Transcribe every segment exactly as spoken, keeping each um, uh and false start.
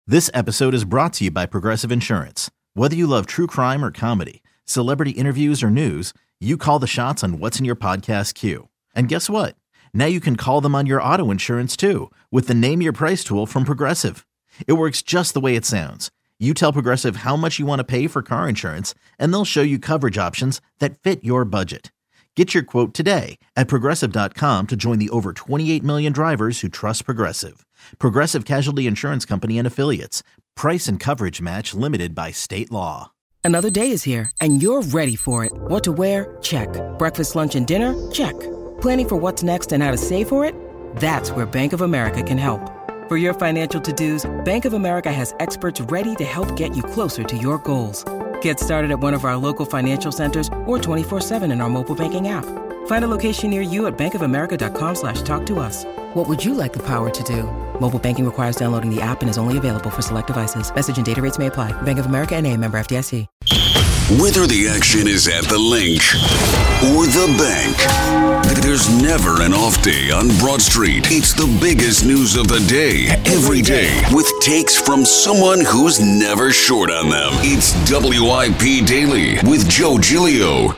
This episode is brought to you by Progressive Insurance. Whether you love true crime or comedy, celebrity interviews or news, you call the shots on what's in your podcast queue. And guess what? Now you can call them on your auto insurance too with the Name Your Price tool from Progressive. It works just the way it sounds. You tell Progressive how much you want to pay for car insurance, and they'll show you coverage options that fit your budget. Get your quote today at Progressive dot com to join the over twenty-eight million drivers who trust Progressive. Progressive Casualty Insurance Company and Affiliates. Price and coverage match limited by state law. Another day is here, and you're ready for it. What to wear? Check. Breakfast, lunch, and dinner? Check. Planning for what's next and how to save for it? That's where Bank of America can help. For your financial to-dos, Bank of America has experts ready to help get you closer to your goals. Get started at one of our local financial centers or twenty-four seven in our mobile banking app. Find a location near you at bankofamerica.com slash talk to us. What would you like the power to do? Mobile banking requires downloading the app and is only available for select devices. Message and data rates may apply. Bank of America N A, member F D I C. Whether the action is at the link or the bank, there's never an off day on Broad Street. It's the biggest news of the day, every day, with takes from someone who's never short on them. It's W I P Daily with Joe Giglio.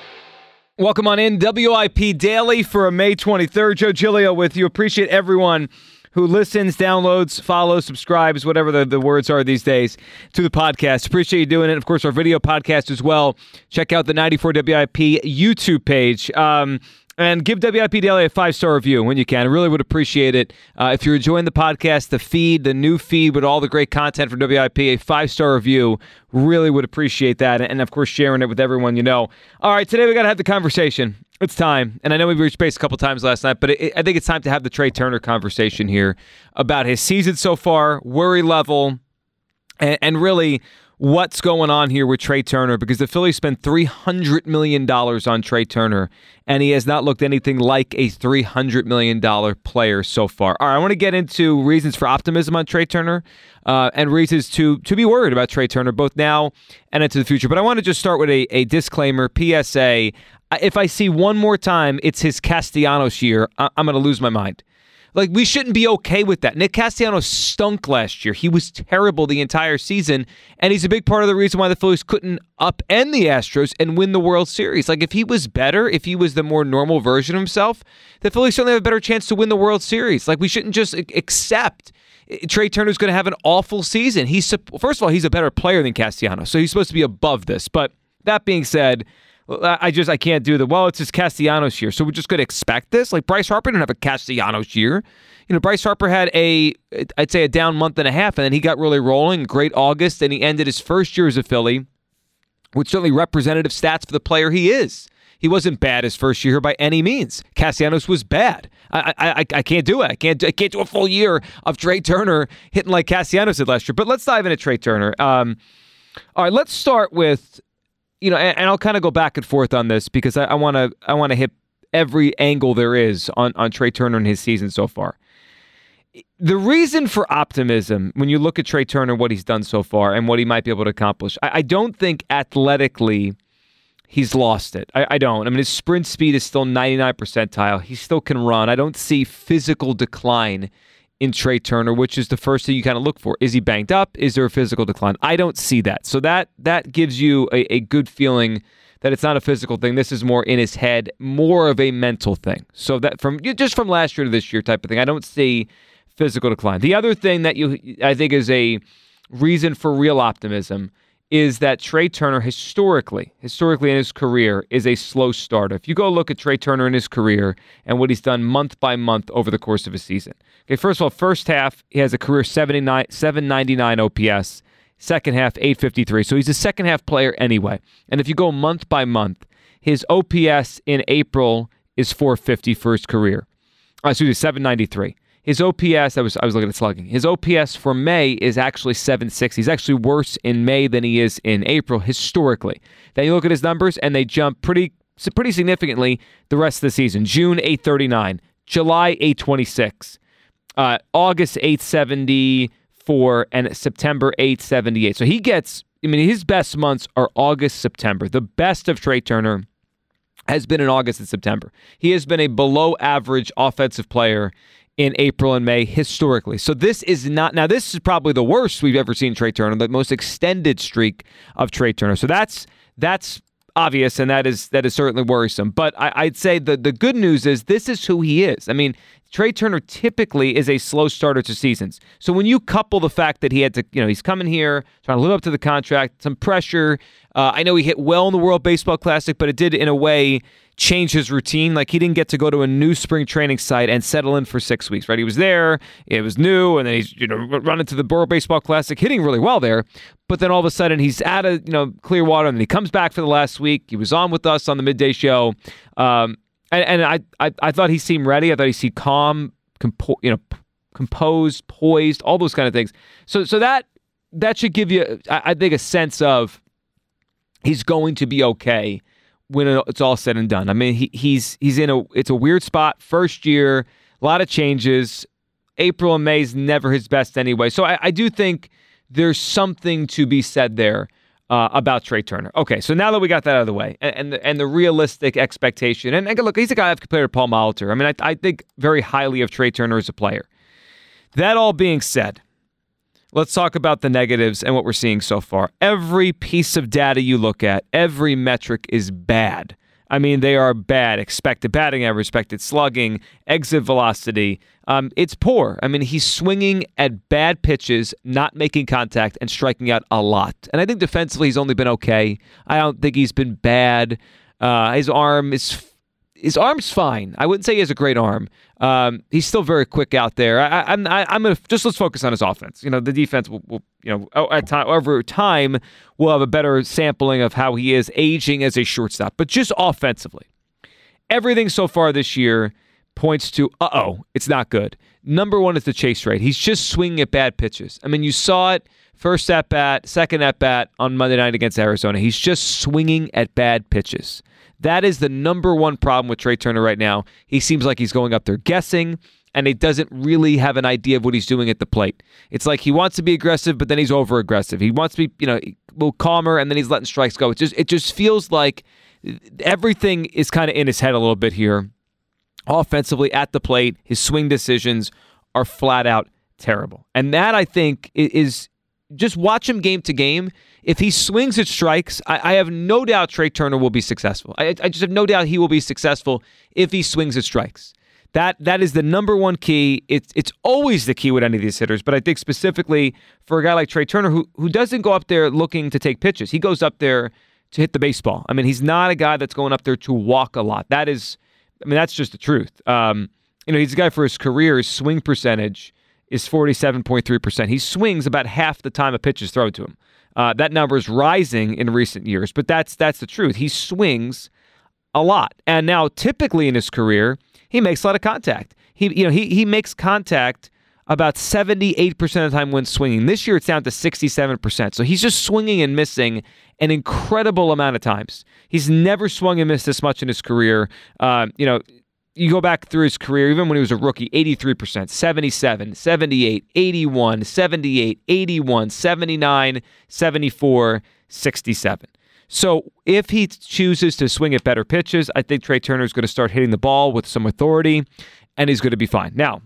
Welcome on in, W I P Daily for May twenty-third. Joe Giglio with you. Appreciate everyone who listens, downloads, follows, subscribes, whatever the, the words are these days, to the podcast. Appreciate you doing it. Of course, our video podcast as well. Check out the ninety-four W I P YouTube page. Um, and give W I P Daily a five-star review when you can. I really would appreciate it. Uh, if you're enjoying the podcast, the feed, the new feed with all the great content from W I P, a five-star review, really would appreciate that. And, of course, sharing it with everyone you know. All right, today we got to have the conversation. It's time, and I know we've reached base a couple times last night, but it, I think it's time to have the Trey Turner conversation here about his season so far, worry level, and, and really what's going on here with Trey Turner, because the Phillies spent three hundred million dollars on Trey Turner, and he has not looked anything like a three hundred million dollars player so far. All right, I want to get into reasons for optimism on Trey Turner uh, and reasons to to be worried about Trey Turner, both now and into the future. But I want to just start with a, a disclaimer, P S A. If I see one more time it's his Castellanos year, I- I'm going to lose my mind. Like, we shouldn't be okay with that. Nick Castellanos stunk last year. He was terrible the entire season, and he's a big part of the reason why the Phillies couldn't upend the Astros and win the World Series. Like, if he was better, if he was the more normal version of himself, the Phillies certainly have a better chance to win the World Series. Like, we shouldn't just accept Trey Turner's going to have an awful season. He's First of all, he's a better player than Castellanos, so he's supposed to be above this. But that being said, I just, I can't do the, well, it's his Castellanos year, so we're just going to expect this? Like, Bryce Harper didn't have a Castellanos year. You know, Bryce Harper had a, I'd say a down month and a half, and then he got really rolling, great August, and he ended his first year as a Philly with certainly representative stats for the player he is. He wasn't bad his first year by any means. Castellanos was bad. I, I, I can't do it. I can't, I can't do a full year of Trey Turner hitting like Castellanos did last year. But let's dive into Trey Turner. Um, all right, let's start with, You know, and, and I'll kind of go back and forth on this because I want to I want to hit every angle there is on, on Trey Turner and his season so far. The reason for optimism, when you look at Trey Turner, what he's done so far and what he might be able to accomplish, I, I don't think athletically he's lost it. I, I don't. I mean, his sprint speed is still ninety-nine percentile. He still can run. I don't see physical decline in Trey Turner, which is the first thing you kind of look for. Is he banged up? Is there a physical decline? I don't see that. So that that gives you a, a good feeling that it's not a physical thing. This is more in his head, more of a mental thing. So that from just from last year to this year type of thing, I don't see physical decline. The other thing that you I think is a reason for real optimism is that Trey Turner historically, historically in his career, is a slow starter. If you go look at Trey Turner in his career and what he's done month by month over the course of a season. Okay, first of all, first half, he has a career seventy-nine, seven ninety-nine O P S. Second half, eight fifty-three. So he's a second half player anyway. And if you go month by month, his O P S in April is four fifty for his career. Uh, excuse me, seven ninety-three. His O P S, I was I was looking at slugging. His O P S for May is actually seven sixty. He's actually worse in May than he is in April historically. Then you look at his numbers and they jump pretty pretty significantly the rest of the season. June eight thirty-nine, July eight twenty-six, uh, August eight seventy-four, and September eight seventy-eight. So he gets, I mean, his best months are August, September. The best of Trey Turner has been in August and September. He has been a below average offensive player in April and May historically. So this is not, now this is probably the worst we've ever seen Trey Turner, the most extended streak of Trey Turner. So that's that's obvious, and that is that is certainly worrisome. But I, I'd say the, the good news is this is who he is. I mean, Trey Turner typically is a slow starter to seasons. So when you couple the fact that he had to, you know, he's coming here, trying to live up to the contract, some pressure. Uh, I know he hit well in the World Baseball Classic, but it did, in a way, change his routine. Like, he didn't get to go to a new spring training site and settle in for six weeks, right? He was there, it was new, and then he's, you know, running to the World Baseball Classic, hitting really well there. But then all of a sudden, he's out of, you know, Clearwater, and then he comes back for the last week. He was on with us on the midday show. Um, And, and I, I I thought he seemed ready. I thought he seemed calm, compo- you know, p- composed, poised, all those kind of things. So so that that should give you, I, I think, a sense of he's going to be okay when it's all said and done. I mean, he he's he's in a it's a weird spot. First year, a lot of changes. April and May is never his best anyway. So I, I do think there's something to be said there. Uh, about Trey Turner. Okay, so now that we got that out of the way, and and the, and the realistic expectation, and, and look, he's a guy I've compared to Paul Molitor. I mean, I, I think very highly of Trey Turner as a player. That all being said, let's talk about the negatives and what we're seeing so far. Every piece of data you look at, every metric is bad. I mean, they are bad. Expected batting average, expected slugging, exit velocity. Um, it's poor. I mean, he's swinging at bad pitches, not making contact, and striking out a lot. And I think defensively he's only been okay. I don't think he's been bad. Uh, his arm is his arm's fine. I wouldn't say he has a great arm. Um, he's still very quick out there. I, I'm I, I'm gonna just let's focus on his offense. You know, the defense will, will you know at time over time we'll have a better sampling of how he is aging as a shortstop. But just offensively, everything so far this year points to uh oh, it's not good. Number one is the chase rate. He's just swinging at bad pitches. I mean, you saw it first at bat, second at bat on Monday night against Arizona. He's just swinging at bad pitches. That is the number one problem with Trey Turner right now. He seems like he's going up there guessing, and he doesn't really have an idea of what he's doing at the plate. It's like he wants to be aggressive, but then he's over-aggressive. He wants to be, you know, a little calmer, and then he's letting strikes go. It just, it just feels like everything is kind of in his head a little bit here. Offensively, at the plate, his swing decisions are flat out terrible. And that, I think, is just watch him game to game. If he swings at strikes, I, I have no doubt Trey Turner will be successful. I, I just have no doubt he will be successful if he swings at strikes. That that is the number one key. It's it's always the key with any of these hitters, but I think specifically for a guy like Trey Turner, who who doesn't go up there looking to take pitches. He goes up there to hit the baseball. I mean, he's not a guy that's going up there to walk a lot. That is, I mean, that's just the truth. Um, you know, he's a guy for his career. His swing percentage is forty-seven point three percent. He swings about half the time a pitch is thrown to him. Uh, that number is rising in recent years, but that's that's the truth. He swings a lot, and now typically in his career, he makes a lot of contact. He you know he he makes contact about seventy-eight percent of the time when swinging. This year, it's down to sixty-seven percent. So he's just swinging and missing an incredible amount of times. He's never swung and missed this much in his career. Uh, you know. You go back through his career, even when he was a rookie, eighty-three percent, seventy-seven, seventy-eight, eighty-one, seventy-eight, eighty-one, seventy-nine, seventy-four, sixty-seven. So if he chooses to swing at better pitches, I think Trey Turner is going to start hitting the ball with some authority, and he's going to be fine. Now,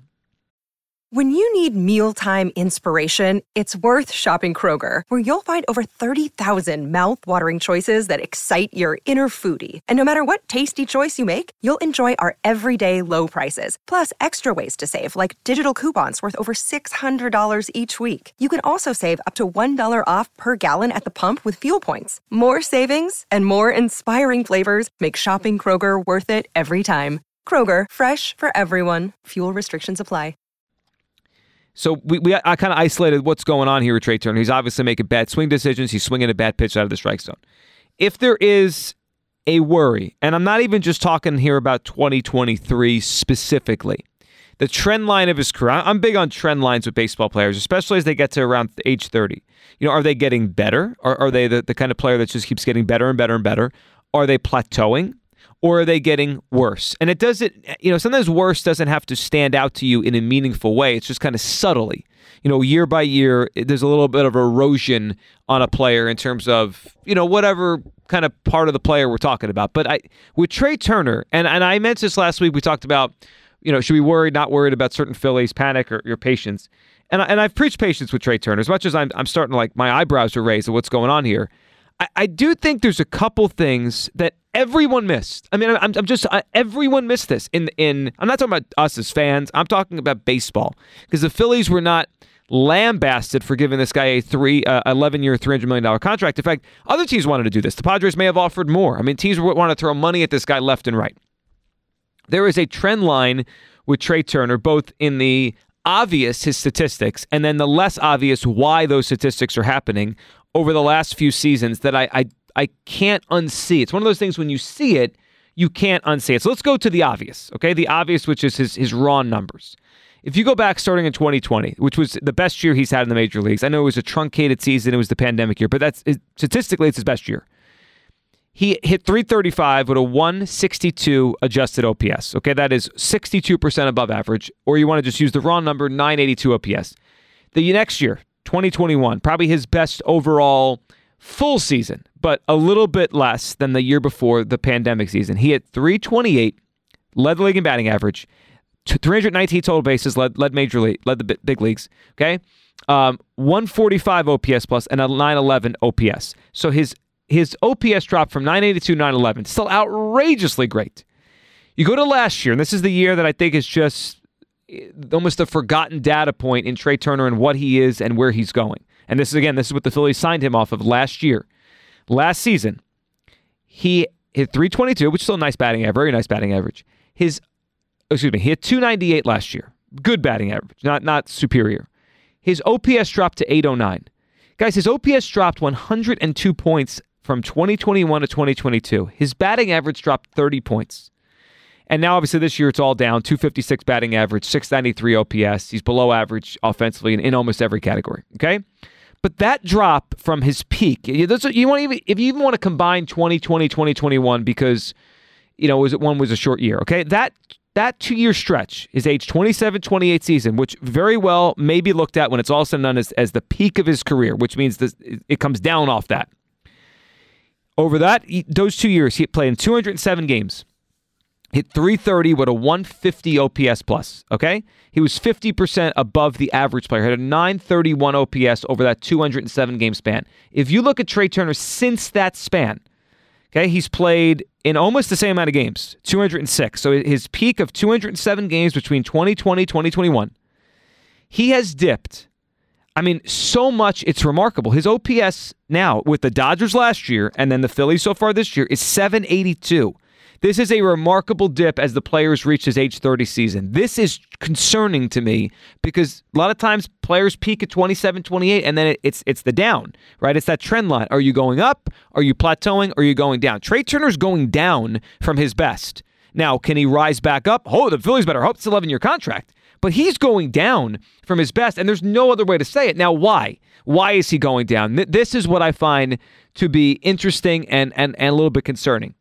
when you need mealtime inspiration, it's worth shopping Kroger, where you'll find over thirty thousand mouth-watering choices that excite your inner foodie. And no matter what tasty choice you make, you'll enjoy our everyday low prices, plus extra ways to save, like digital coupons worth over six hundred dollars each week. You can also save up to one dollar off per gallon at the pump with fuel points. More savings and more inspiring flavors make shopping Kroger worth it every time. Kroger, fresh for everyone. Fuel restrictions apply. So we, we I kind of isolated what's going on here with Trey Turner. He's obviously making bad swing decisions. He's swinging a bad pitch out of the strike zone. If there is a worry, and I'm not even just talking here about twenty twenty-three specifically, the trend line of his career, I'm big on trend lines with baseball players, especially as they get to around age thirty. You know, are they getting better? Or are they the, the kind of player that just keeps getting better and better and better? Are they plateauing? Or are they getting worse? And it doesn't, you know, sometimes worse doesn't have to stand out to you in a meaningful way. It's just kind of subtly. You know, year by year, there's a little bit of erosion on a player in terms of, you know, whatever kind of part of the player we're talking about. But I, with Trey Turner, and, and I mentioned this last week, we talked about you know, should we worry, not worried about certain Phillies, panic, or your patience? And, I, and I've preached patience with Trey Turner. As much as I'm, I'm starting to, like, my eyebrows are raised at what's going on here, I, I do think there's a couple things that everyone missed. I mean, I'm, I'm just, I, everyone missed this. In, in I'm not talking about us as fans. I'm talking about baseball. Because the Phillies were not lambasted for giving this guy a three, uh, eleven-year, three hundred million dollars contract. In fact, other teams wanted to do this. The Padres may have offered more. I mean, teams want to throw money at this guy left and right. There is a trend line with Trey Turner, both in the obvious, his statistics, and then the less obvious why those statistics are happening over the last few seasons that I, I, I can't unsee. It's one of those things when you see it, you can't unsee it. So let's go to the obvious, okay? The obvious, which is his, his raw numbers. If you go back starting in twenty twenty, which was the best year he's had in the major leagues, I know it was a truncated season, it was the pandemic year, but that's statistically it's his best year. He hit three thirty-five with a one sixty-two adjusted O P S. Okay, that is sixty-two percent above average, or you want to just use the raw number, nine eighty-two O P S. The next year, twenty twenty-one, probably his best overall full season, but a little bit less than the year before the pandemic season. He hit three twenty-eight, led the league in batting average, three hundred nineteen total bases, led led major league, led the big leagues. Okay, um, one forty-five O P S plus and a nine eleven O P S. So his his O P S dropped from nine eighty-two to nine eleven. Still outrageously great. You go to last year, and this is the year that I think is just almost a forgotten data point in Trey Turner and what he is and where he's going. And this is again, this is what the Phillies signed him off of last year. Last season, he hit three twenty-two, which is still a nice batting average, very nice batting average. His Excuse me, he hit two ninety-eight last year. Good batting average, not not superior. His O P S dropped to eight oh nine. Guys, his O P S dropped one hundred two points from twenty twenty-one to twenty twenty-two. His batting average dropped thirty points. And now, obviously, this year it's all down. two fifty-six batting average, six ninety-three O P S. He's below average offensively in, in almost every category, okay? But that drop from his peak, you, you want even if you even want to combine twenty twenty, twenty twenty-one because, you know, was it one was a short year, okay? That That two-year stretch, his age twenty-seven twenty-eight season, which very well may be looked at when it's all said and done as, as the peak of his career, which means this, it comes down off that. Over that, he, those two years, he played in two hundred seven games, hit three thirty with a one fifty O P S plus, okay? He was fifty percent above the average player, had a nine thirty-one O P S over that two hundred seven game span. If you look at Trey Turner since that span, okay, he's played in almost the same amount of games, two hundred six. So his peak of two hundred seven games between twenty twenty and twenty twenty-one, he has dipped. I mean, so much, it's remarkable. His O P S now with the Dodgers last year and then the Phillies so far this year is seven eighty-two. This is a remarkable dip as the players reach his age thirty season. This is concerning to me because a lot of times players peak at twenty-seven, twenty-eight, and then it, it's it's the down, right? It's that trend line. Are you going up? Are you plateauing? Or are you going down? Trey Turner's going down from his best. Now, can he rise back up? Oh, the Phillies better hope it's an eleven-year contract. But he's going down from his best, and there's no other way to say it. Now, why? Why is he going down? This is what I find to be interesting and and, and a little bit concerning.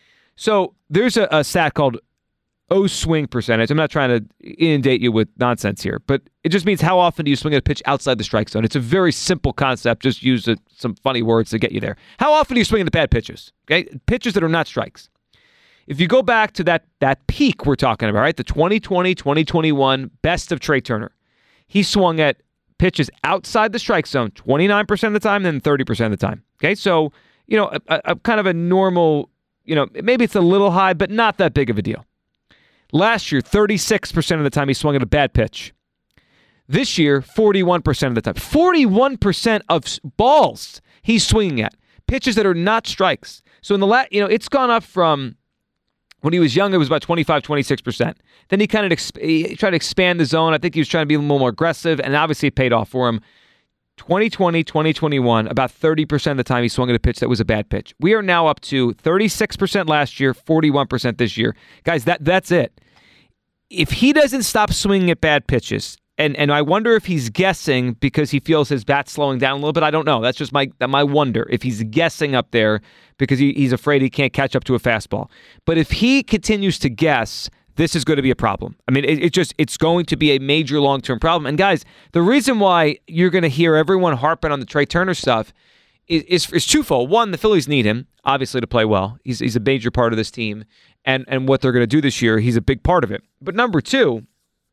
So there's a, a stat called O-swing percentage. I'm not trying to inundate you with nonsense here, but it just means how often do you swing at a pitch outside the strike zone. It's a very simple concept. Just use a, some funny words to get you there. How often do you swing at the bad pitches? Okay, pitches that are not strikes. If you go back to that that peak we're talking about, right, the twenty twenty, twenty twenty-one best of Trey Turner, he swung at pitches outside the strike zone twenty-nine percent of the time, then thirty percent of the time. Okay, so, you know, a, a kind of a normal, you know, maybe it's a little high, but not that big of a deal. Last year, thirty-six percent of the time he swung at a bad pitch. This year, forty-one percent of the time. forty-one percent of balls he's swinging at. Pitches that are not strikes. So in the last, you know, it's gone up from when he was young, it was about twenty-five, twenty-six percent. Then he kind of exp- he tried to expand the zone. I think he was trying to be a little more aggressive, and obviously it paid off for him. twenty twenty, twenty twenty-one, about thirty percent of the time he swung at a pitch that was a bad pitch. We are now up to thirty-six percent last year, forty-one percent this year. Guys, that that's it. If he doesn't stop swinging at bad pitches, and, and I wonder if he's guessing because he feels his bat's slowing down a little bit. I don't know. That's just my my wonder. If he's guessing up there because he, he's afraid he can't catch up to a fastball. But if he continues to guess, this is going to be a problem. I mean, it, it just it's going to be a major long-term problem. And guys, the reason why you're going to hear everyone harping on the Trey Turner stuff is, is, is twofold. One, the Phillies need him, obviously, to play well. He's, he's a major part of this team, and, and what they're going to do this year, he's a big part of it. But number two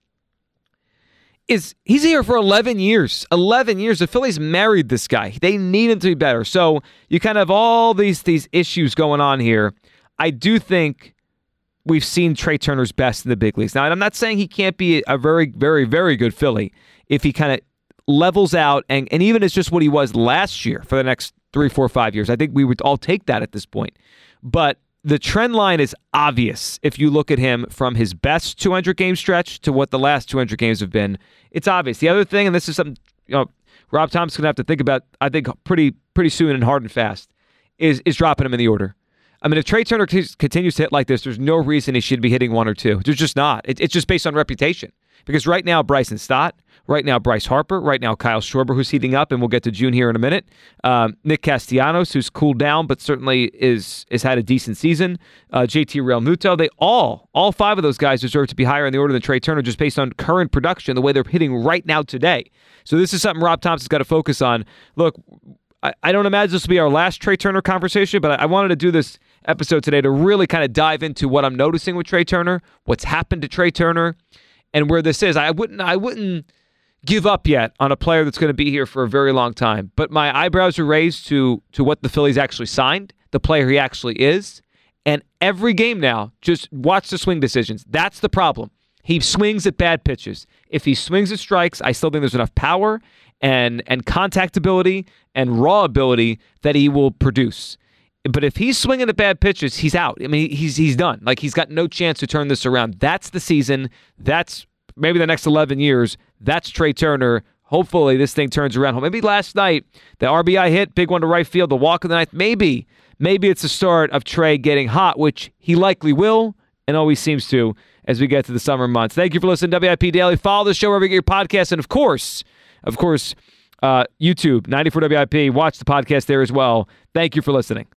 is he's here for eleven years. eleven years. The Phillies married this guy. They need him to be better. So you kind of have all these, these issues going on here. I do think we've seen Trey Turner's best in the big leagues. Now, I'm not saying he can't be a very, very, very good Philly if he kind of levels out and, and even is just what he was last year for the next three, four, five years. I think we would all take that at this point. But the trend line is obvious if you look at him from his best two hundred game stretch to what the last two hundred games have been. It's obvious. The other thing, and this is something you know, Rob Thomas is going to have to think about, I think, pretty pretty soon and hard and fast, is is dropping him in the order. I mean, if Trey Turner c- continues to hit like this, there's no reason he should be hitting one or two. There's just not. It, it's just based on reputation. Because right now, Bryson Stott, right now, Bryce Harper, right now, Kyle Schwarber, who's heating up, and we'll get to June here in a minute. Um, Nick Castellanos, who's cooled down, but certainly is has had a decent season. Uh, J T Realmuto, they all, all five of those guys deserve to be higher in the order than Trey Turner just based on current production, the way they're hitting right now today. So this is something Rob Thompson's got to focus on. Look, I, I don't imagine this will be our last Trey Turner conversation, but I, I wanted to do this episode today to really kind of dive into what I'm noticing with Trey Turner, what's happened to Trey Turner, and where this is. I wouldn't I wouldn't give up yet on a player that's going to be here for a very long time. But my eyebrows are raised to to what the Phillies actually signed, the player he actually is. And every game now, just watch the swing decisions. That's the problem. He swings at bad pitches. If he swings at strikes, I still think there's enough power and and contact ability and raw ability that he will produce. But if he's swinging at bad pitches, he's out. I mean, he's he's done. Like, he's got no chance to turn this around. That's the season. That's maybe the next eleven years. That's Trey Turner. Hopefully this thing turns around. Maybe last night, the R B I hit, big one to right field, the walk of the ninth. Maybe, maybe it's the start of Trey getting hot, which he likely will and always seems to as we get to the summer months. Thank you for listening to W I P Daily. Follow the show wherever you get your podcasts. And, of course, of course, uh, YouTube, ninety-four W I P. Watch the podcast there as well. Thank you for listening.